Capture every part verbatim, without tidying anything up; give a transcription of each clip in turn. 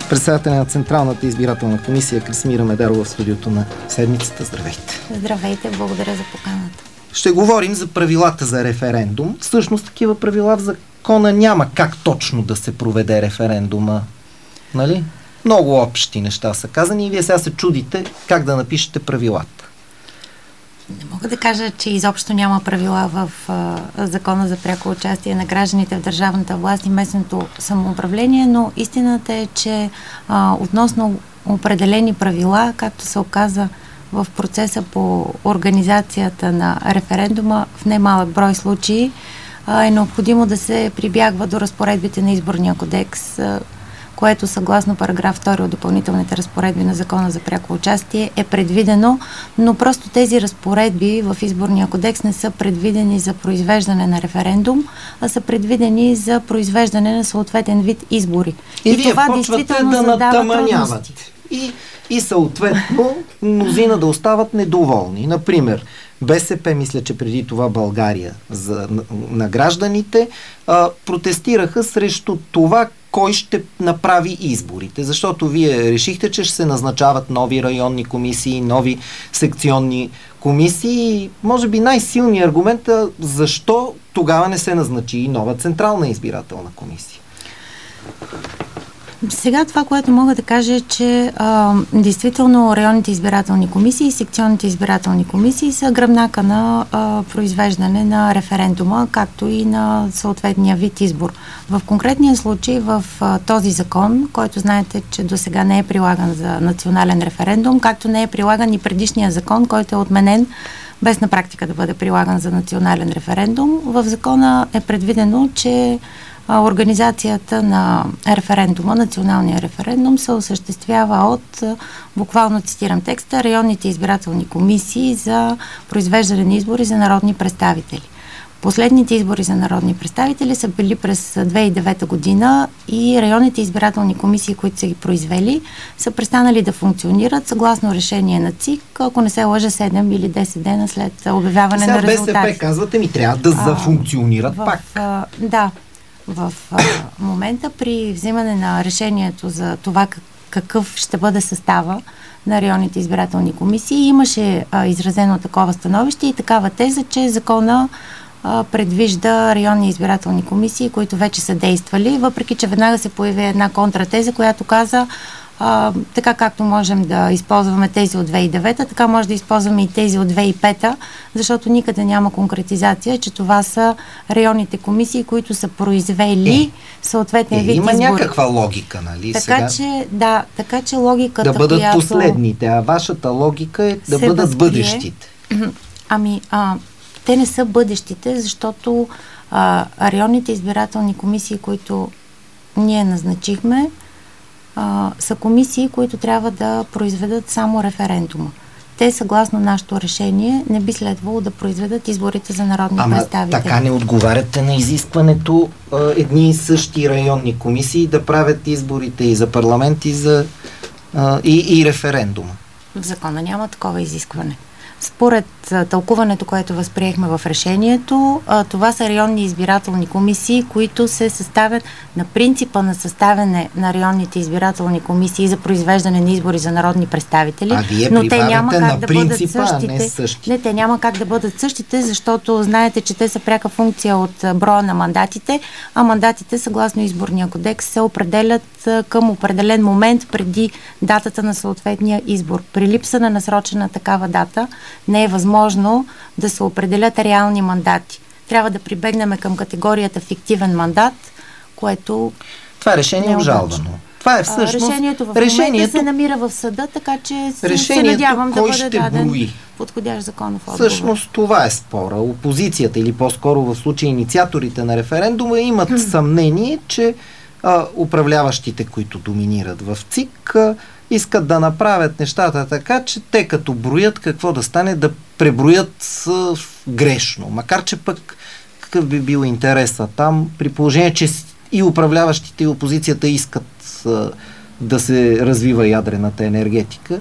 председателя на Централната избирателна комисия Красимира Медарова в студиото на Седмицата. Здравейте! Здравейте, благодаря за поканата. Ще говорим за правилата за референдум. Всъщност такива правила в закона няма как точно да се проведе референдума. Нали? Много общи неща са казани и вие сега се чудите как да напишете правилата. Не мога да кажа, че изобщо няма правила в а, закона за пряко участие на гражданите в държавната власт и местното самоуправление, но истината е, че а, относно определени правила, както се оказа в процеса по организацията на референдума, в немалък брой случаи а, е необходимо да се прибягва до разпоредбите на Изборния кодекс, а, което съгласно параграф втори от допълнителните разпоредби на закона за пряко участие е предвидено, но просто тези разпоредби в Изборния кодекс не са предвидени за произвеждане на референдум, а са предвидени за произвеждане на съответен вид избори. И, и това действително да задава трудности. И, и съответно мнозина да остават недоволни. Например, БСП, мисля, че преди това България за, на, на гражданите, а, протестираха срещу това, кой ще направи изборите. Защото вие решихте, че ще се назначават нови районни комисии, нови секционни комисии и може би най-силният аргумент е защо тогава не се назначи и нова Централна избирателна комисия. Сега това, което мога да кажа е, че а, действително районните избирателни комисии и секционните избирателни комисии са гръбнака на а, произвеждане на референдума, както и на съответния вид избор. В конкретния случай в а, този закон, който знаете, че до сега не е прилаган за национален референдум, както не е прилаган и предишния закон, който е отменен без на практика да бъде прилаган за национален референдум, в закона е предвидено, че организацията на референдума, националния референдум, се осъществява от, буквално цитирам текста, районните избирателни комисии за произвеждане на избори за народни представители. Последните избори за народни представители са били през две хиляди и девета година и районните избирателни комисии, които са ги произвели, са престанали да функционират съгласно решение на ЦИК, ако не се лъжа седем или десет дена след обявяване на резултати. Сега БСП казвате ми трябва да зафункционират а, пак. В, да. В а, момента при взимане на решението за това как, какъв ще бъде състава на районните избирателни комисии, имаше а, изразено такова становище и такава теза, че закона а, предвижда районни избирателни комисии, които вече са действали, въпреки че веднага се появи една контратеза, която каза а, така както можем да използваме тези от две хиляди и девета, така може да използваме и тези от две хиляди и пета, защото никъде няма конкретизация, че това са районните комисии, които са произвели е, съответния е, вид има избори. Има някаква логика, нали? Така сега... че, да, така че логиката, да бъдат която последните, а вашата логика е да бъдат възприе... бъдещите. Ами, а, те не са бъдещите, защото а, районните избирателни комисии, които ние назначихме, Uh, са комисии, които трябва да произведат само референдума. Те, съгласно нашето решение, не би следвало да произведат изборите за народни Ама представители. Така не отговаряте на изискването uh, едни и същи районни комисии да правят изборите и за парламент, и за uh, и, и референдума. В закона няма такова изискване. Според а, тълкуването, което възприехме в решението, а, това са районни избирателни комисии, които се съставят на принципа на съставяне на районните избирателни комисии за произвеждане на избори за народни представители. А вие но те няма как на да принципа, бъдат същите. Не, същите. не, те няма как да бъдат същите, защото знаете, че те са пряка функция от броя на мандатите, а мандатите, съгласно Изборния кодекс, се определят а, към определен момент преди датата на съответния избор. При липса на насрочена такава дата не е възможно да се определят реални мандати. Трябва да прибегнем към категорията фиктивен мандат, което... Това решение е обжалвано. Това е всъщност... Решението в решението... момента се намира в съда, така че се, се надявам да бъде даден брои? подходящ законов отговор. Всъщност това е спора. Опозицията или по-скоро в случай инициаторите на референдума имат hmm. съмнение, че а, управляващите, които доминират в ЦИК, а, искат да направят нещата така, че те като броят какво да стане, да преброят а, грешно. Макар че пък какъв би бил интереса там, при положение, че и управляващите и опозицията искат а, да се развива ядрената енергетика.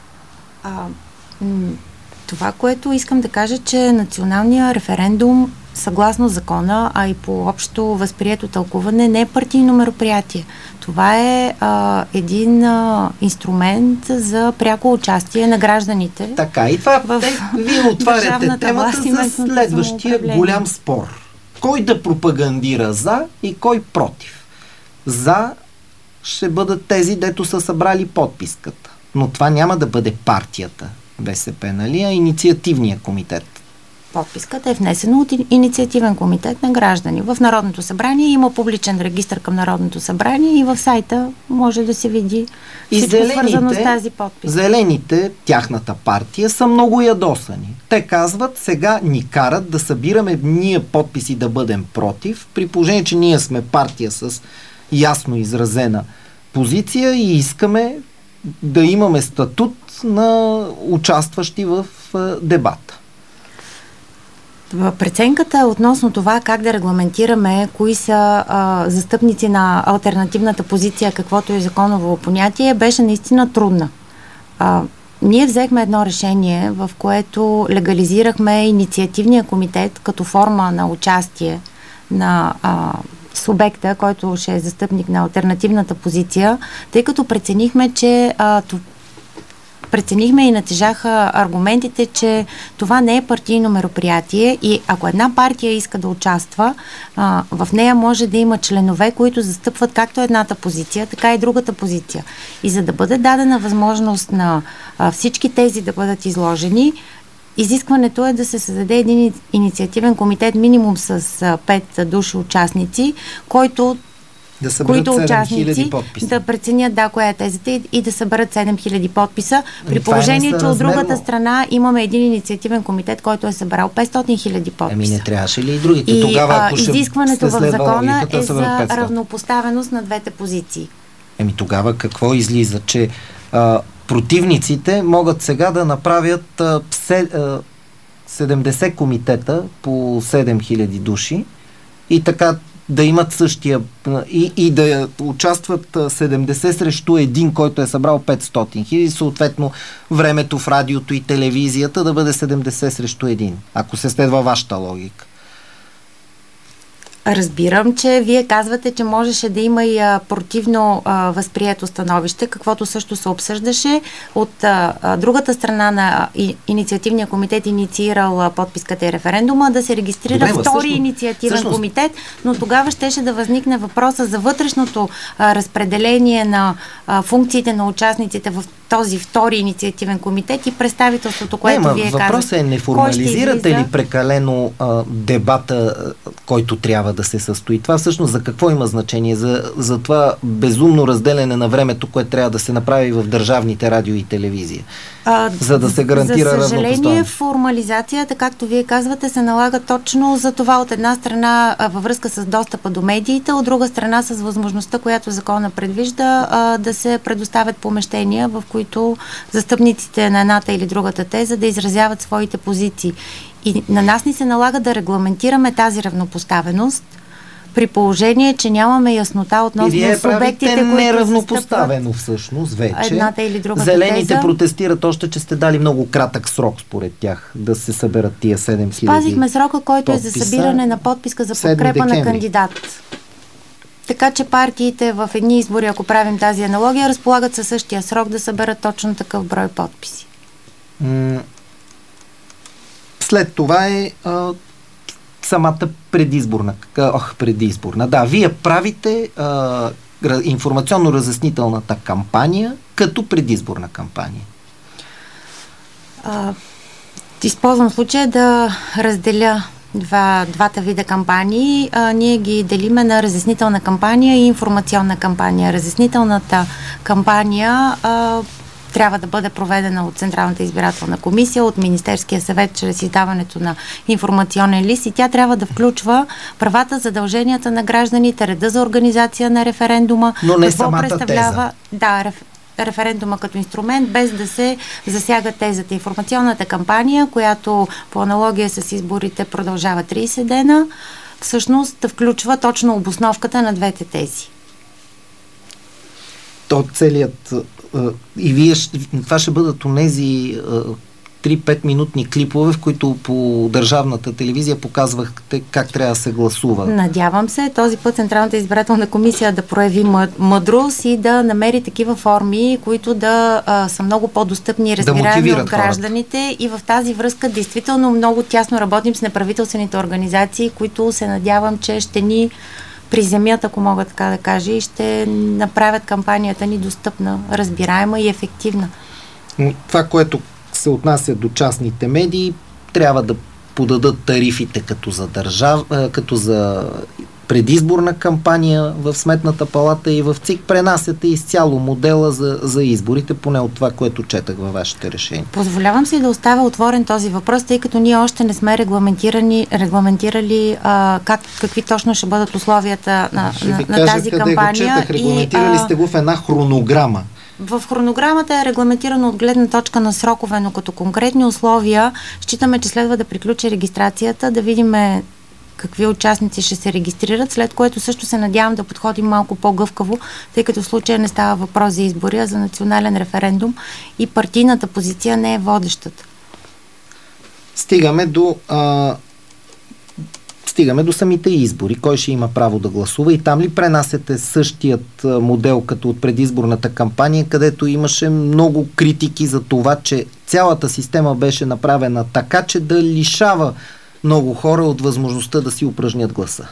А, м- това, което искам да кажа, че националният референдум съгласно закона, а и по общо възприето тълкуване, не е партийно мероприятие. Това е а, един а, инструмент за пряко участие на гражданите. Така, и това в... е, вие отваряте темата за следващия голям спор. Кой да пропагандира за и кой против? За ще бъдат тези, дето са събрали подписката. Но това няма да бъде партията БСП, нали, а инициативния комитет. Подписката е внесена от инициативен комитет на граждани. В Народното събрание има публичен регистр към Народното събрание и в сайта може да се види всичко зелените, свързано с тази подписка. Зелените, тяхната партия, са много ядосани. Те казват, сега ни карат да събираме ние подписи да бъдем против, при положение, че ние сме партия с ясно изразена позиция и искаме да имаме статут на участващи в дебата. Преценката относно това как да регламентираме кои са а, застъпници на алтернативната позиция, каквото е законово понятие, беше наистина трудна. А, ние взехме едно решение, в което легализирахме инициативния комитет като форма на участие на а, субекта, който ще е застъпник на алтернативната позиция, тъй като преценихме, че а, преценихме и натежаха аргументите, че това не е партийно мероприятие и ако една партия иска да участва, а, в нея може да има членове, които застъпват както едната позиция, така и другата позиция. И за да бъде дадена възможност на а, всички тези да бъдат изложени, изискването е да се създаде един инициативен комитет минимум с а, пет души участници, който да съберат които участници подписа. Да преценят да, коя е тезата и, и да съберат седем хиляди подписа. При положение, че от другата страна имаме един инициативен комитет, който е събрал петстотин хиляди подписа. Еми не трябваше ли и другите? И тогава, ако изискването в закона логиката, е за равнопоставеност на двете позиции. Еми тогава какво излиза? Че а, противниците могат сега да направят а, псе, а, седемдесет комитета по седем хиляди души и така да имат същия и, и да участват седемдесет срещу един, който е събрал петстотин хиляди, съответно времето в радиото и телевизията да бъде седемдесет срещу един, ако се следва вашата логика. Разбирам, че вие казвате, че можеше да има и а, противно а, възприето становище, каквото също се обсъждаше. От а, а, другата страна на и, инициативния комитет инициирал а, подписката и референдума да се регистрира Добре, втори всъщност, инициативен всъщност... комитет, но тогава щеше да възникне въпроса за вътрешното а, разпределение на а, функциите на участниците в този втори инициативен комитет и представителството, което не, вие казвате. Въпросът е, не формализирате ли прекалено а, дебата, който трябва да се състои? Това всъщност за какво има значение? За, за това безумно разделяне на времето, което трябва да се направи в държавните радио и телевизия. А, за да се гарантира равнопоставеност. За съжаление, формализацията, както вие казвате, се налага точно за това от една страна а, във връзка с достъпа до медиите, от друга страна с възможността, която закона предвижда, а, да се предоставят помещения, в които застъпниците на едната или другата теза да изразяват своите позиции. И на нас ни се налага да регламентираме тази равнопоставеност, при положение, че нямаме яснота относно субектите, които неравнопоставено всъщност вече. Едната или другата Зелените теза. Протестират още, че сте дали много кратък срок според тях да се съберат тия седем хиляди. Спазихме срока, който подписа, е за събиране на подписка за подкрепа на кандидат. Така че партиите в едни избори, ако правим тази аналогия, разполагат със същия срок да съберат точно такъв брой подписи. М- След това е а, самата предизборна. Ох, предизборна. Да, вие правите а, информационно-разяснителната кампания като предизборна кампания. А, използвам случая да разделя два, двата вида кампании. А, ние ги делиме на разяснителна кампания и информационна кампания. Разяснителната кампания а, трябва да бъде проведена от Централната избирателна комисия, от Министерския съвет, чрез издаването на информационен лист и тя трябва да включва правата, задълженията на гражданите, реда за организация на референдума. Но не самата представлява, теза. Да, реф, референдума като инструмент, без да се засяга тезата. Информационната кампания, която по аналогия с изборите продължава трийсет дена, всъщност да включва точно обосновката на двете тези. То целият и вие, това ще бъдат онези три-пет минутни клипове, в които по държавната телевизия показвахте как трябва да се гласува. Надявам се този път Централната избирателна комисия да прояви мъдрост и да намери такива форми, които да а, са много по-достъпни и разбираеми от гражданите. Хората. И в тази връзка действително много тясно работим с неправителствените организации, които се надявам, че ще ни приземят, ако мога така да кажа, и ще направят кампанията ни достъпна, разбираема и ефективна. Това, което се отнася до частните медии, трябва да подадат тарифите като за държав, като за предизборна кампания в Сметната палата и в ЦИК. Пренасяте изцяло модела за, за изборите, поне от това, което четах във вашите решения. Позволявам си да оставя отворен този въпрос, тъй като ние още не сме регламентирани, регламентирали а, как, какви точно ще бъдат условията на, на, на тази къде кампания. Го четах, регламентирали и, сте го в една хронограма. В хронограмата е регламентирано от гледна точка на срокове, но като конкретни условия считаме, че следва да приключи регистрацията, да видим какви участници ще се регистрират, след което също се надявам да подходим малко по-гъвкаво, тъй като в случая не става въпрос за избори, а за национален референдум и партийната позиция не е водещата. Стигаме до а, стигаме до самите избори. Кой ще има право да гласува и там ли пренасете същият модел като от предизборната кампания, където имаше много критики за това, че цялата система беше направена така, че да лишава много хора от възможността да си упражнят гласа?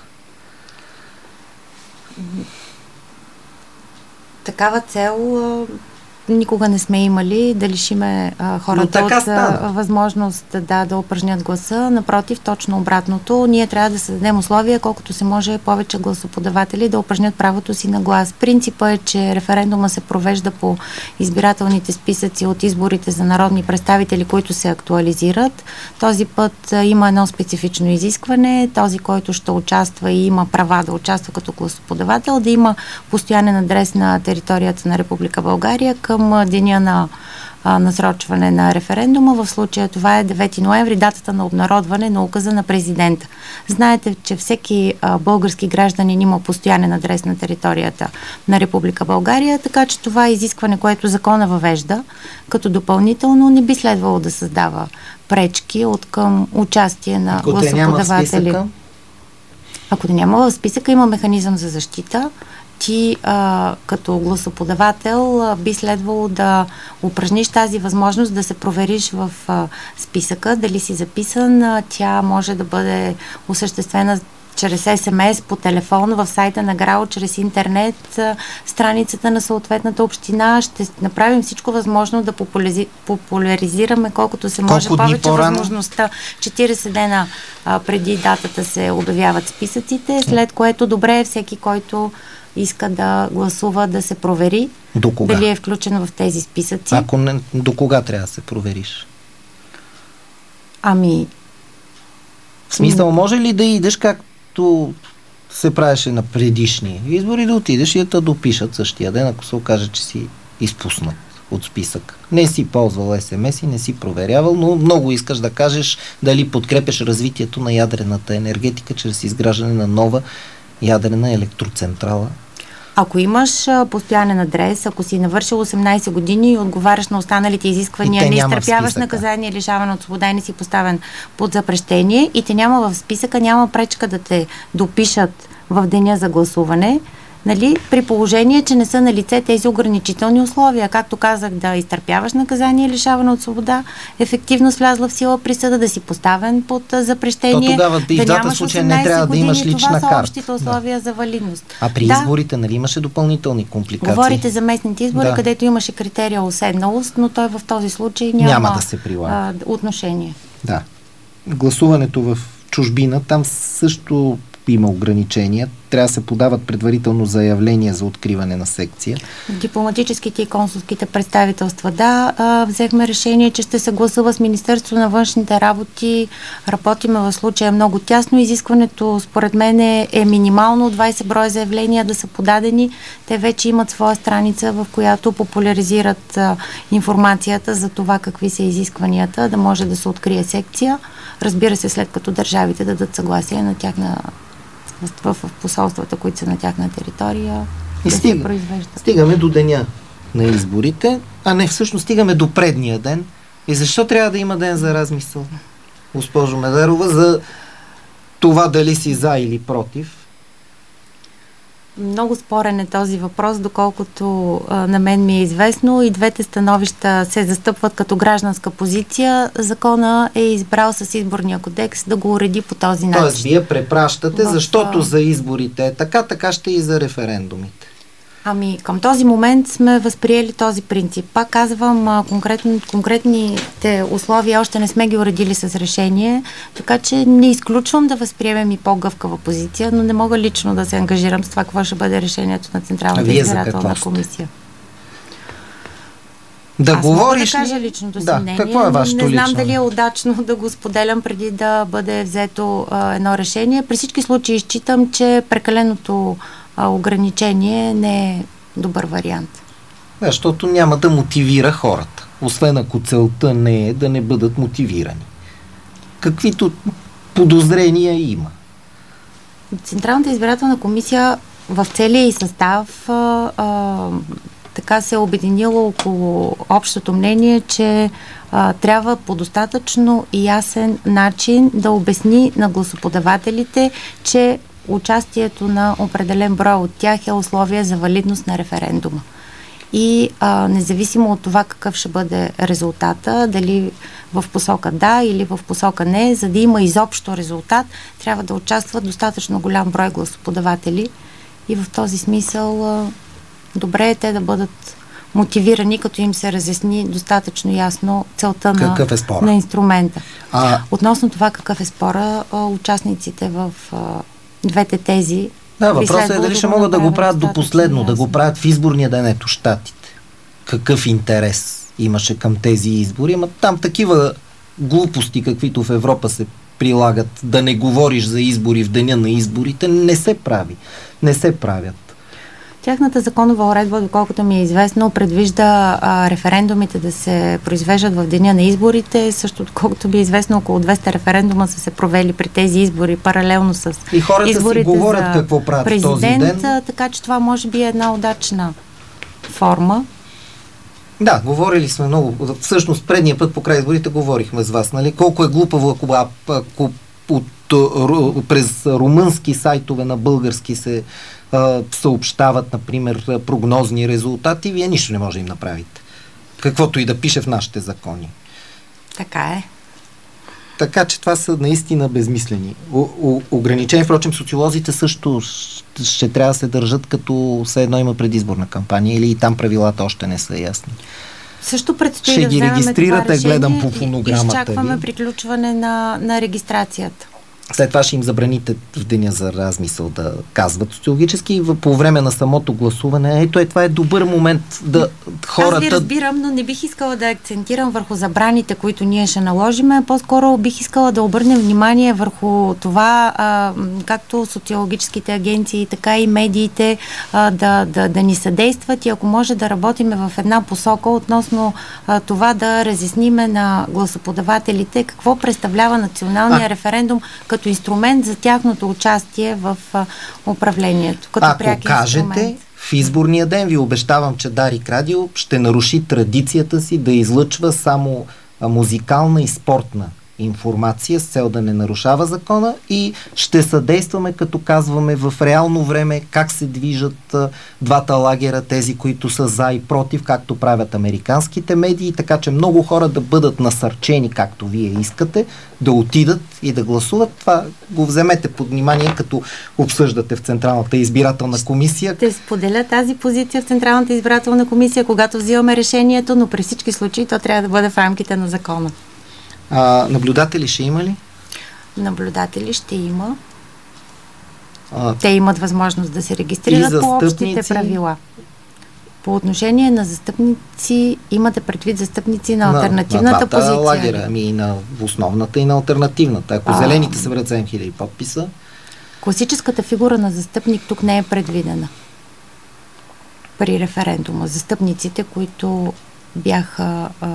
Такава цел никога не сме имали да лишиме а, хората от а, възможност да, да упражнят гласа. Напротив, точно обратното. Ние трябва да създадем условия, колкото се може повече гласоподаватели да упражнят правото си на глас. Принципът е, че референдума се провежда по избирателните списъци от изборите за народни представители, които се актуализират. Този път а, има едно специфично изискване. Този, който ще участва и има права да участва като гласоподавател, да има постоянен адрес на територията на Република България към деня на а, насрочване на референдума. В случая това е девети ноември, датата на обнародване на указа на президента. Знаете, че всеки а, български гражданин има постоянен адрес на територията на Република България, така че това е изискване, което закона въвежда, като допълнително не би следвало да създава пречки от към участие на Ако гласоподаватели. Ако да няма в списъка, има механизъм за защита. Ти а, като гласоподавател а, би следвало да упражниш тази възможност да се провериш в а, списъка, дали си записан. А, тя може да бъде осъществена чрез ес ем ес, по телефон, в сайта на ГРАО, чрез интернет, а, страницата на съответната община. Ще направим всичко възможно да популяри... популяризираме колкото се може Колко повече по-рано? Възможността. четирийсет дена а, преди датата се обявяват списъците, след което добре е всеки, който иска да гласува, да се провери дали е включен в тези списъци. Ако не, до кога трябва да се провериш? Ами... В смисъл, може ли да идеш както се правеше на предишни избори, да отидеш и да те допишат същия ден, ако се окаже, че си изпуснат от списък. Не си ползвал ес ем ес и не си проверявал, но много искаш да кажеш дали подкрепяш развитието на ядрената енергетика чрез изграждане на нова ядрена електроцентрала. Ако имаш а, постоянен адрес, ако си навършил осемнайсет години и отговаряш на останалите изисквания, не изтърпяваш наказание, лишаване от свобода и не си поставен под запрещение и те няма в списъка, няма пречка да те допишат в деня за гласуване, нали, при положение, че не са на лице тези ограничителни условия. Както казах, да изтърпяваш наказание, лишаване от свобода, ефективно влязла в сила присъда, да си поставен под запрещение. То тогава и в двата случая не трябва да имаш лична карта. Това са общите условия да. за валидност. А при да. изборите, нали, имаше допълнителни компликации? Говорите за местните избори, да. където имаше критерия уседналост, но той в този случай няма, няма да се прилага. А, отношение. Да. Гласуването в чужбина, там също има ограничения. Трябва да се подават предварително заявления за откриване на секция. Дипломатическите и консулските представителства, да, а, взехме решение, че ще се гласува с Министерството на външните работи. Работиме в случая много тясно. Изискването, според мен, е, е минимално двайсет броя заявления да са подадени. Те вече имат своя страница, в която популяризират а, информацията за това какви са изискванията, да може да се открие секция. Разбира се, след като държавите дадат съгласие на тяхна в, в посолствата, които са на тяхна територия, и да стига, се произвеждат. Стигаме до деня на изборите, а не всъщност стигаме до предния ден, И защо трябва да има ден за размисъл, госпожо Медерова, за това дали си за или против? Много спорен е този въпрос, доколкото а, на мен ми е известно. И двете становища се застъпват като гражданска позиция. Закона е избрал с изборния кодекс да го уреди по този начин. Тоест, вие препращате, в... защото за изборите е така, така ще и за референдумите. Ами, към този момент сме възприели този принцип. Пак казвам, конкретни, конкретните условия още не сме ги уредили с решение, така че не изключвам да възприемем и по-гъвкава позиция, но не мога лично да се ангажирам с това, какво ще бъде решението на Централната избирателна комисия. Да Аз говориш мога да кажа ли? личното си Да, мнение. какво е вашето не знам лично? дали е удачно да го споделям преди да бъде взето а, едно решение. При всички случаи считам, че прекаленото а, ограничение не е добър вариант. Да, защото няма да мотивира хората. Освен ако целта не е да не бъдат мотивирани. Каквито подозрения има. Централната избирателна комисия в целия и състав а, а, така се е обединила около общото мнение, че а, трябва по достатъчно и ясен начин да обясни на гласоподавателите, че участието на определен брой от тях е условие за валидност на референдума. И а, независимо от това какъв ще бъде резултата, дали в посока да или в посока не, за да има изобщо резултат, трябва да участват достатъчно голям брой гласоподаватели и в този смисъл а, добре е те да бъдат мотивирани, като им се разясни достатъчно ясно целта на, е на инструмента. А... Относно това какъв е спора, а, участниците в а, двете тези. Да, въпросът е дали ще могат да го правят до последно, ясно. да го правят в изборния ден, ето щатите. Какъв интерес имаше към тези избори? Ама там такива глупости, каквито в Европа се прилагат, да не говориш за избори в деня на изборите, не се прави. Не се правят. Тяхната законова уредба, доколкото ми е известно, предвижда а, референдумите да се произвеждат в деня на изборите. Също, доколкото ми е известно, около двеста референдума са се провели при тези избори, паралелно с и хората изборите си говорят за какво правят президент, този ден. Така че това може би е една удачна форма. Да, говорили сме много. Всъщност, предния път покрай изборите говорихме с вас, нали? Колко е глупаво, ако, ако от, през румънски сайтове на български се а, съобщават, например, прогнозни резултати, вие нищо не може да им направите. Каквото и да пише в нашите закони. Така е. Така че това са наистина безмислени. О, о, ограничени, впрочем, социолозите също ще, ще трябва да се държат като все едно има предизборна кампания или и там правилата още не са ясни. Също предстои ще да ги регистрирате, гледам по фонограмата. Изчакваме ви. приключване на, на регистрацията. След това ще им забраните в деня за размисъл да казват социологически и по време на самото гласуване. Ето е, това е добър момент да хората... Аз ви разбирам, но не бих искала да акцентирам върху забраните, които ние ще наложиме. По-скоро бих искала да обърнем внимание върху това, а, както социологическите агенции, така и медиите а, да, да, да ни съдействат и ако може да работиме в една посока относно а, това да разясниме на гласоподавателите какво представлява националния а... референдум като инструмент за тяхното участие в а, управлението. Като Ако пряк кажете, инструмент. В изборния ден ви обещавам, че Дарик Радио ще наруши традицията си да излъчва само а, музикална и спортна информация с цел да не нарушава закона и ще съдействаме, като казваме в реално време как се движат а, двата лагера, тези, които са за и против, както правят американските медии, така че много хора да бъдат насърчени, както вие искате, да отидат и да гласуват. Това го вземете под внимание, като обсъждате в Централната избирателна комисия. Ще споделя тази позиция в Централната избирателна комисия, когато взимаме решението, но при всички случаи то трябва да бъде в рамките на закона. А, наблюдатели ще има ли? Наблюдатели ще има. А, Те имат възможност да се регистрират по общите правила. По отношение на застъпници, имате предвид застъпници на, на алтернативната на позиция? лагера, ами и на основната и на алтернативната. Ако а... зелените съберат седем хиляди подписа. Класическата фигура на застъпник тук не е предвидена при референдума. Застъпниците, които бяха а,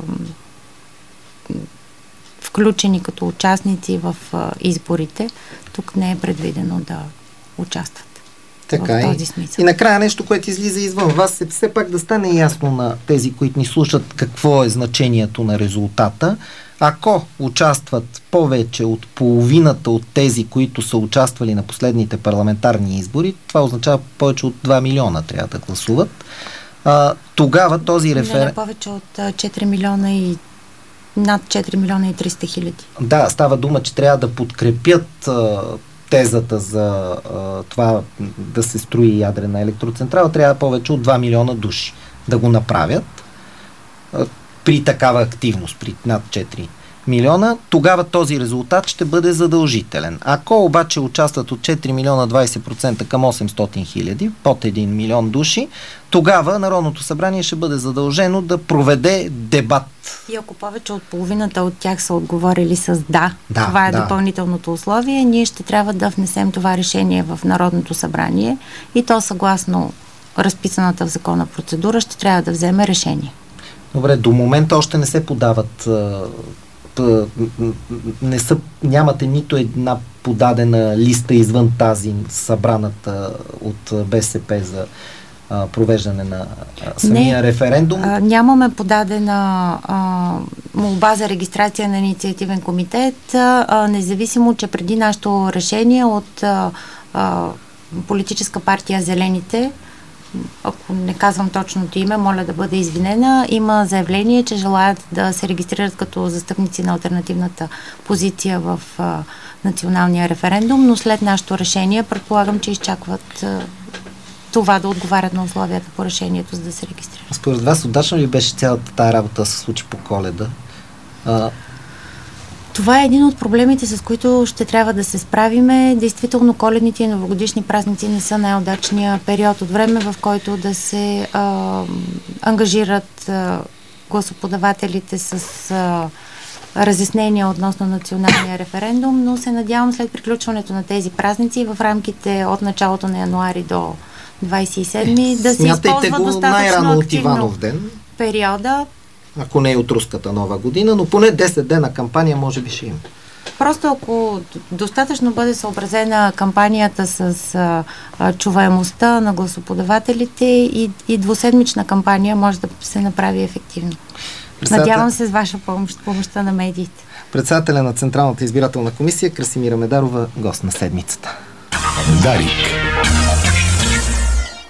включени като участници в а, изборите, тук не е предвидено да участват. Така в и. този смисъл. И накрая нещо, което излиза извън вас, е все пак да стане ясно на тези, които ни слушат, какво е значението на резултата. Ако участват повече от половината от тези, които са участвали на последните парламентарни избори, това означава повече от два милиона трябва да гласуват. А, тогава този референдум... Не, повече от четири милиона и над четири милиона и триста хиляди. Да, става дума, че трябва да подкрепят а, тезата за а, това да се строи ядрена електроцентрала. Трябва повече от два милиона души да го направят а, при такава активност, при над четири милиона. Тогава този резултат ще бъде задължителен. Ако обаче участват от четири милиона двадесет процента към осемстотин хиляди, под един милион души, тогава Народното събрание ще бъде задължено да проведе дебат. И ако повече от половината от тях са отговорили с да, да това е да. допълнителното условие, ние ще трябва да внесем това решение в Народното събрание и то съгласно разписаната в закона процедура ще трябва да вземе решение. Добре, до момента още не се подават не са, нямате нито една подадена листа извън тази събраната от БСП за а, провеждане на а, самия не, референдум? А, нямаме подадена а, молба за регистрация на инициативен комитет, а, независимо, че преди нашето решение от а, а, политическа партия Зелените, ако не казвам точното име, моля да бъде извинена, има заявление, че желаят да се регистрират като застъпници на алтернативната позиция в а, националния референдум, но след нашето решение предполагам, че изчакват а, това да отговарят на условията по решението, за да се регистрират. Според вас удачно ли беше цялата тая работа да се случи по Коледа? А... Това е един от проблемите, с които ще трябва да се справиме. Действително, коледните и новогодишни празници не са най-удачният период от време, в който да се а, ангажират а, гласоподавателите с а, разяснения относно националния референдум, но се надявам след приключването на тези празници в рамките от началото на януари до двадесет и седми да се използва достатъчно активно периода. Ако не е от руската нова година, но поне десет дена кампания може би ще има. Просто ако достатъчно бъде съобразена кампанията с а, а, чуваемостта на гласоподавателите и, и двуседмична кампания може да се направи ефективно. Председател... Надявам се с ваша помощ, помощта на медиите. Председателя на Централната избирателна комисия Красимира Медарова, гост на седмицата. Дарик.